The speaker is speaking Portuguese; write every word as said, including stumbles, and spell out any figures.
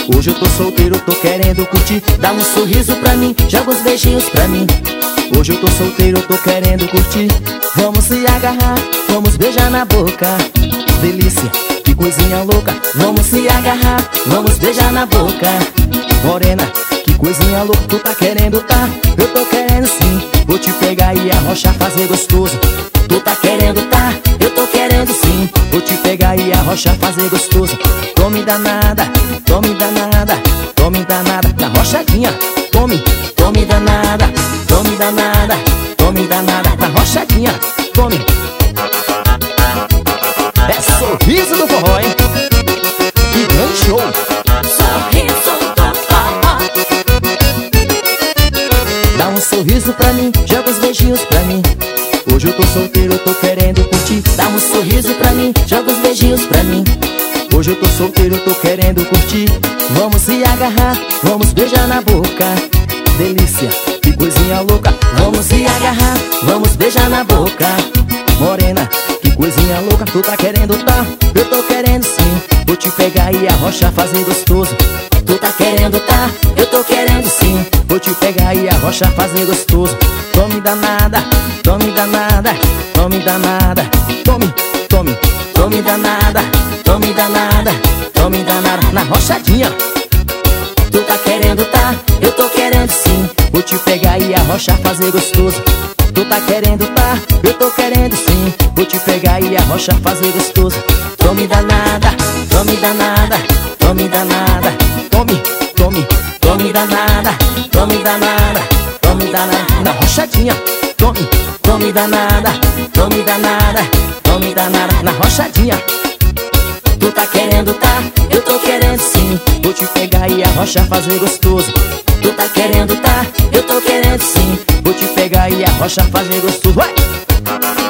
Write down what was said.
Hoje eu tô solteiro, tô querendo curtir. Dá um sorriso pra mim, joga uns beijinhos pra mim. Hoje eu tô solteiro, tô querendo curtir. Vamos se agarrar, vamos beijar na boca. Delícia, que coisinha louca. Vamos se agarrar, vamos beijar na boca. Morena, que coisinha louca. Tu tá querendo, tá? Eu tô querendo sim. Vou te pegar e arrochar, fazer gostoso. Tu tá querendo, tá? Eu tô querendo sim. Vou te pegar e arrochar, fazer gostoso. Tome danada, tome danada, tome danada. Na rochadinha, tome, tome danada, tome danada, tome danada. Na rochadinha, tome. É sorriso do forró, hein? E grande show. Sorriso do forró. Dá um sorriso pra mim, joga uns beijinhos pra mim. Hoje eu tô solteiro, eu tô querendo curtir. Dá um sorriso pra mim, joga uns beijinhos pra mim. Hoje eu tô solteiro, eu tô querendo curtir. Vamos se agarrar, vamos beijar na boca. Delícia, que coisinha louca. Vamos se agarrar, vamos beijar na boca. Morena, que coisinha louca. Tu tá querendo, tá? Eu tô querendo sim. Vou te pegar e arrochar, fazer gostoso. Tu tá querendo, tá? Eu tô querendo sim. Vou te pegar e arrochar, fazer gostoso. Tome danada, tome danada, tome danada. Tome, tome, tome danada, tome danada, tome danada. Na rochadinha. Tu tá querendo, tá? Eu tô querendo sim. Vou te pegar e arrochar, fazer gostoso. Tu tá querendo, tá? Eu tô querendo sim. Vou te pegar e arrochar, fazer gostoso. Tome danada, tome danada, tome danada. Tome, tome, tome danada, tome danada, tome danada. Na rochadinha, tome, tome danada, tome danada, tome danada. Na rochadinha. Tu tá querendo, tá? Eu tô querendo sim. Vou te pegar e arrochar, fazer gostoso. Tu tá querendo, tá? Eu tô querendo sim. Vou te pegar e arrochar, fazer gostoso. Vai!